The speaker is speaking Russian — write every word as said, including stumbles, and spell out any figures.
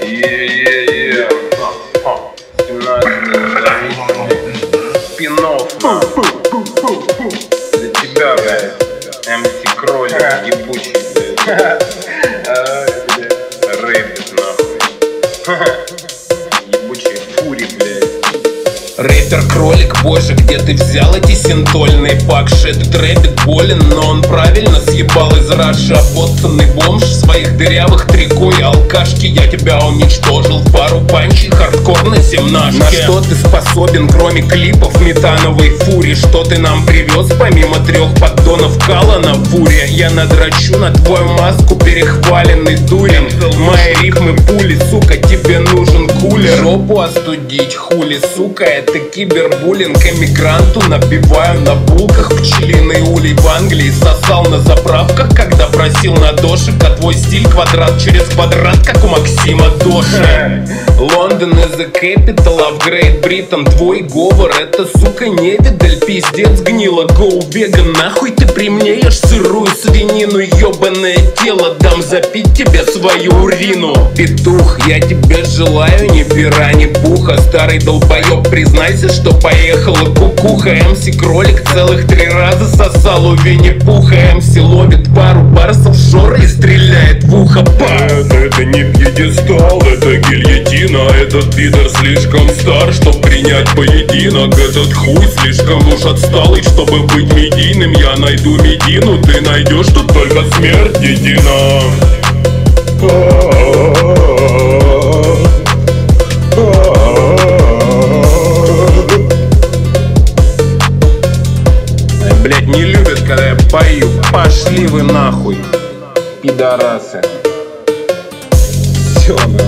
Е-е-е. Спин-офф. Для тебя, блядь, эм си Кролик ебучий, блядь. Рэпит, нахуй. Ебучий фури, блядь. Рэпер-кролик, боже, где ты взял эти синтольные пакши? Этот рэпит болен, но он правильно съебал из раши. Обоссанный бомж в своих дырявых трико и алкашки. Я тебя уничтожил в пару панчей хардкорной семнашки. На что ты способен, кроме клипов метановой фури? Что ты нам привез, помимо трех поддонов кала на фуре? Я надрачу на твою маску, перехваленный дурем. Мои рифмы пули, сука, тебе нужен кулер. Жопу остудить, хули, сука, это кибербуллинг. Эмигранту набиваю на булках пчелиный улей. В Англии сосал на заправках, когда просил на дошик. А твой стиль квадрат через квадрат, как у Максима Доши. Лондон is the capital of Great Britain. Твой говор это, сука, невидаль. Пиздец гнило, гоу веган. Нахуй ты при мне ешь сырую свинину? Ёбаное тело, дам запить тебе свою урину. Петух, я тебе желаю ни пера, ни пуха. Старый долбоёб, признайся, что поехала кукуха. эм си Кролик целых три раза сосал у Винни-Пуха. эм си ловит пару барсов Жора и стреляет в ухо. Это, это не пьедестал, это гильотина. Этот пидор слишком стар, чтоб принять поединок. Этот хуй слишком уж отсталый, чтобы быть медийным. Я найду медину, ты найдешь тут только смерть едина. Блять, не любят, когда я пою. Пошли вы нахуй, пидорасы. Все,